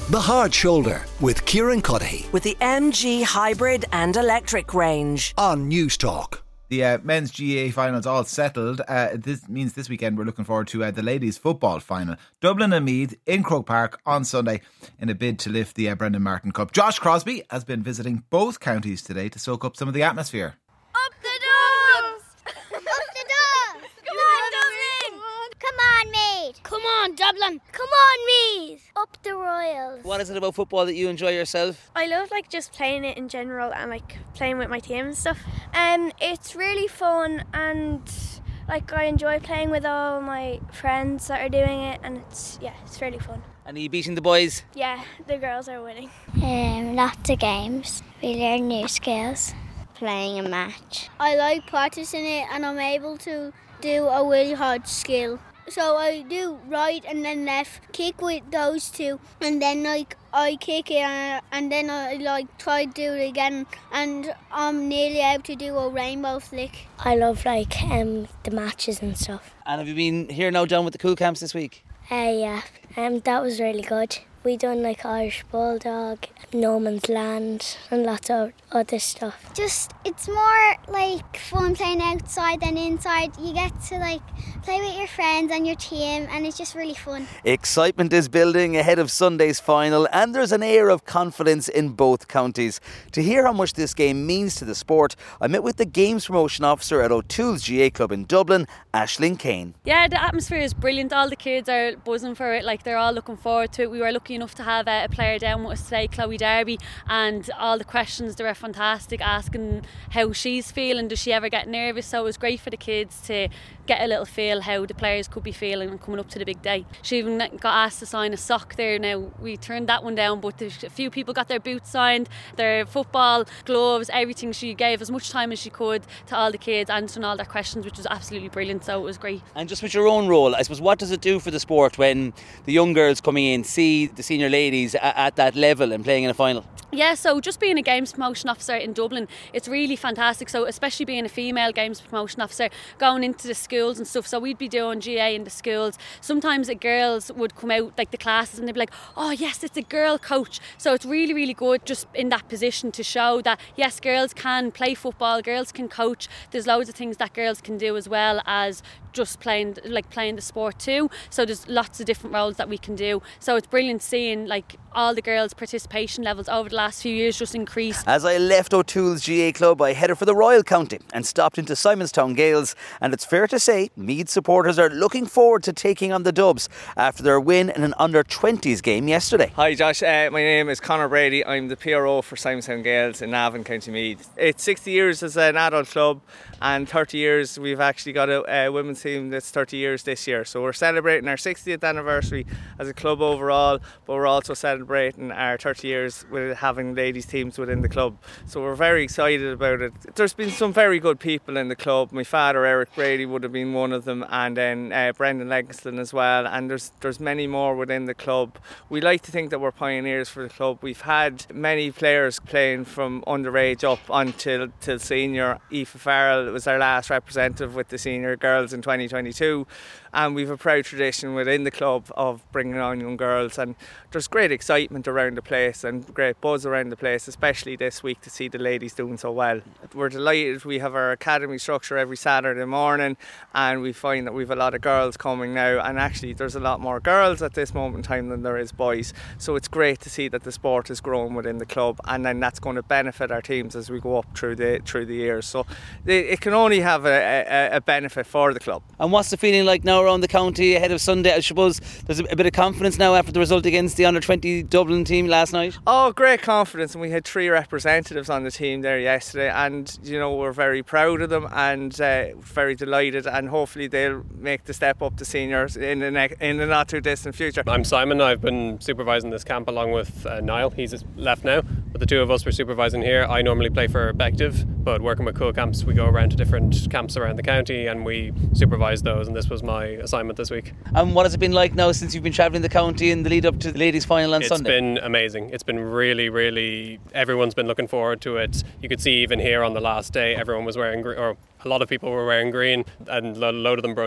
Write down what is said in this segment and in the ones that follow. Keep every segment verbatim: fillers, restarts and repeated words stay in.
The Hard Shoulder with Kieran Cuddihy with the M G Hybrid and Electric range on News Talk. The uh, men's G A A finals all settled. Uh, this means this weekend we're looking forward to uh, the ladies' football final. Dublin and Meath in Croke Park on Sunday in a bid to lift the uh, Brendan Martin Cup. Josh Crosby has been visiting both counties today to soak up some of the atmosphere. Up the Dubs! Up the Dubs! Come on, Dublin! Come on, Meath! Come on, Dublin! Come on, Meath! Up the Royals! What is it about football that you enjoy yourself? I love like just playing it in general and like playing with my team and stuff. Um, it's really fun and like I enjoy playing with all my friends that are doing it, and it's yeah, it's really fun. And are you beating the boys? Yeah, the girls are winning. Um, lots of games. We learn new skills. Playing a match. I like practicing it and I'm able to do a really hard skill. So I do right and then left, kick with those two, and then like I kick it and, and then I like try to do it again, and I'm nearly able to do a rainbow flick. I love like um the matches and stuff. And have you been here now down with the cool camps this week? Uh, yeah, um, that was really good. We done like Irish Bulldog, No Man's Land and lots of other stuff. Just, it's more like fun playing outside than inside. You get to like play with your friends and your team, and it's just really fun. Excitement is building ahead of Sunday's final, and there's an air of confidence in both counties. To hear how much this game means to the sport, I met with the Games Promotion Officer at O'Toole's G A A Club in Dublin, Aisling Kane. Yeah, the atmosphere is brilliant. All the kids are buzzing for it, like they're all looking forward to it. We were lucky enough to have a, a player down with us today, Chloe Darby, and all the questions, they were fantastic, asking how she's feeling, does she ever get nervous. So it was great for the kids to get a little feel how the players could be feeling coming up to the big day. She even got asked to sign a sock there. Now we turned that one down, but a few people got their boots signed, their football gloves, everything. She gave as much time as she could to all the kids, answering all their questions, which was absolutely brilliant. So it was great. And just with your own role, I suppose, what does it do for the sport when the young girls coming in see the senior ladies at, at that level and playing in a final? Yeah, so just being a games promotion officer in Dublin, it's really fantastic. So especially being a female games promotion officer, going into the schools and stuff. So we'd be doing G A in the schools. Sometimes the girls would come out, like the classes, and they'd be like, oh yes, it's a girl coach. So it's really, really good just in that position to show that yes, girls can play football, girls can coach. There's loads of things that girls can do as well as just playing like playing the sport too. So there's lots of different roles that we can do. So it's brilliant seeing like all the girls' participation levels over the last few years just increase. As I left O'Toole's G A A Club, I headed for the Royal County and stopped into Simonstown Gales, and it's fair to say Meath supporters are looking forward to taking on the Dubs after their win in an under twenties game yesterday. Hi Josh, uh, my name is Conor Brady. I'm the P R O for Simonstown Gales in Navan, County Meath. It's sixty years as an adult club and thirty years. We've actually got a, a women's team that's thirty years this year, so we're celebrating our sixtieth anniversary as a club overall, but we're also celebrating our thirty years with having ladies teams within the club, so we're very excited about it. There's been some very good people in the club. My father Eric Brady would have been one of them, and then uh, Brendan Legston as well, and there's there's many more within the club. We like to think that we're pioneers for the club. We've had many players playing from underage up until till senior. Aoife Farrell was our last representative with the senior girls in twenty twenty-two, and we've a proud tradition within the club of bringing on young girls, and there's great excitement around the place and great buzz around the place, especially this week to see the ladies doing so well. We're delighted. We have our academy structure every Saturday morning, and we find that we've a lot of girls coming now, and actually there's a lot more girls at this moment in time than there is boys, so it's great to see that the sport is growing within the club, and then that's going to benefit our teams as we go up through the through the years. So it can only have a, a, a benefit for the club. And what's the feeling like now around the county ahead of Sunday? I suppose there's a, a bit of confidence now after the result against the under twenty Dublin team last night. Oh, great confidence, and we had three representatives on the team there yesterday, and you know, we're very proud of them and uh, very delighted, and hopefully they'll make the step up to seniors in the ne- in the not too distant future. I'm Simon. I've been supervising this camp along with uh, Niall. He's left now, but the two of us were supervising here. I normally play for Bective, but working with Cool Camps, we go around to different camps around the county and we supervise those, and this was my assignment this week. And what has it been like now since you've been travelling the county in the lead up to the ladies' final on it's Sunday? It's been amazing. It's been really, really, everyone's been looking forward to it. You could see even here on the last day, everyone was wearing, or a lot of people were wearing green, and a load of them brought it,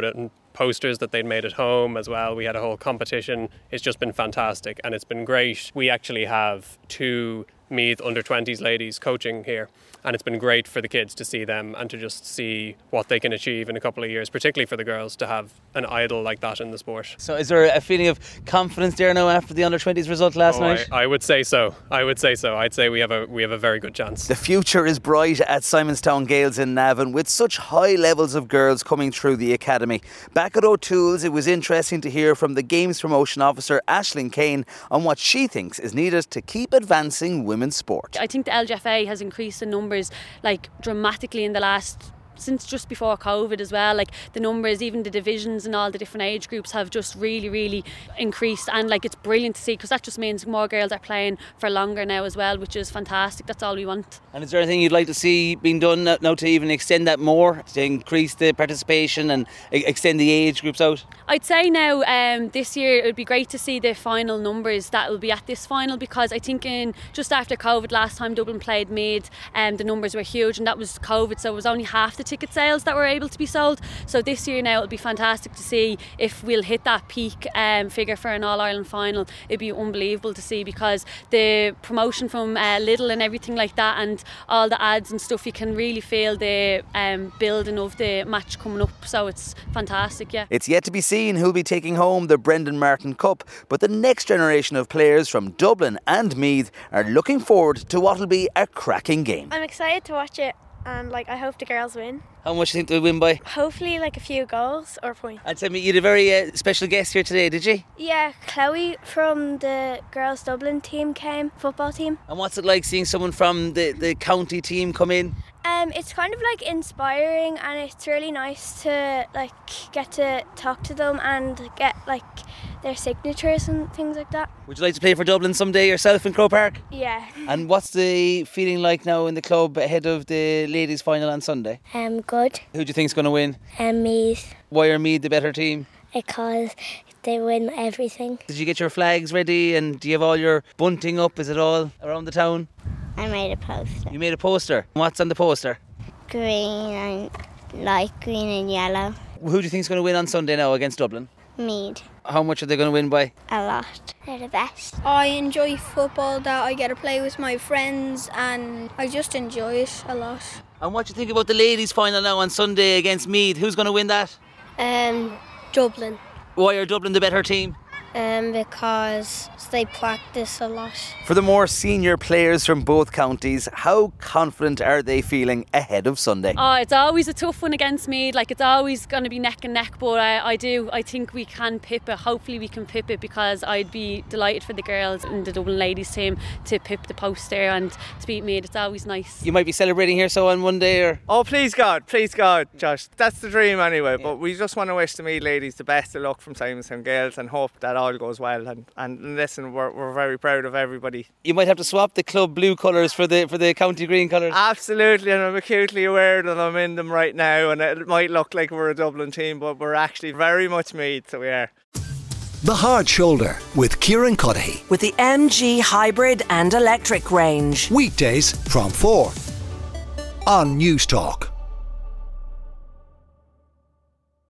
posters that they'd made at home as well. We had a whole competition. It's just been fantastic and it's been great. We actually have two Meath under twenties ladies coaching here, and it's been great for the kids to see them and to just see what they can achieve in a couple of years, particularly for the girls to have an idol like that in the sport. So is there a feeling of confidence there now after the under twenties result last oh, night? I, I would say so. I would say so. I'd say we have a we have a very good chance. The future is bright at Simonstown Gales in Navan, with such high levels of girls coming through the academy. Back at O'Toole's, it was interesting to hear from the Games Promotion Officer Aisling Kane on what she thinks is needed to keep advancing women's sport. I think the L G F A has increased the numbers like dramatically in the last since just before COVID as well. Like the numbers, even the divisions and all the different age groups have just really really increased, and like it's brilliant to see, because that just means more girls are playing for longer now as well, which is fantastic. That's all we want. And is there anything you'd like to see being done now to even extend that more, to increase the participation and extend the age groups out? I'd say now um, this year it would be great to see the final numbers that will be at this final, because I think in just after COVID last time Dublin played Meath, um, the numbers were huge, and that was COVID, so it was only half the ticket sales that were able to be sold. So this year now it'll be fantastic to see if we'll hit that peak um, figure for an All-Ireland final. It'd be unbelievable to see, because the promotion from uh, Lidl and everything like that, and all the ads and stuff, you can really feel the um, building of the match coming up. So it's fantastic, yeah. It's yet to be seen who'll be taking home the Brendan Martin Cup, but the next generation of players from Dublin and Meath are looking forward to what'll be a cracking game. I'm excited to watch it, and like I hope the girls win. How much do you think they'll win by? Hopefully like a few goals or points. And tell me, you had a very uh, special guest here today, did you? Yeah, Chloe from the girls Dublin team came, football team. And what's it like seeing someone from the, the county team come in? Um, it's kind of like inspiring, and it's really nice to like get to talk to them and get like their signatures and things like that. Would you like to play for Dublin someday yourself in Croke Park? Yeah. And what's the feeling like now in the club ahead of the ladies' final on Sunday? Um, good. Who do you think's going to win? Um, Meath. Why are Meath the better team? Because they win everything. Did you get your flags ready, and do you have all your bunting up? Is it all around the town? I made a poster. You made a poster. What's on the poster? Green and light green and yellow. Who do you think's going to win on Sunday now against Dublin? Mead. How much are they going to win by? A lot. They're the best. I enjoy football, that I get to play with my friends, and I just enjoy it a lot. And what do you think about the ladies' final now on Sunday against Meath? Who's going to win that? Um, Dublin. Why are Dublin the better team? Um, because they practice a lot. For the more senior players from both counties, how confident are they feeling ahead of Sunday? Oh, it's always a tough one against Meath. Like, it's always going to be neck and neck, but I, I do. I think we can pip it. Hopefully we can pip it, because I'd be delighted for the girls in the Dublin ladies team to pip the poster and to beat Meath. It's always nice. You might be celebrating here so on Monday, or? Oh, please God, please God, Josh. That's the dream anyway, yeah. But we just want to wish the Meath ladies the best of luck from Simonstown Gales, and hope that all goes well, and, and listen, we're, we're very proud of everybody. You might have to swap the club blue colours for the for the county green colours. Absolutely, and I'm acutely aware that I'm in them right now, and it might look like we're a Dublin team, but we're actually very much Meath, so we are. The Hard Shoulder with Kieran Cuddihy. With the M G hybrid and electric range. Weekdays from four on News Talk.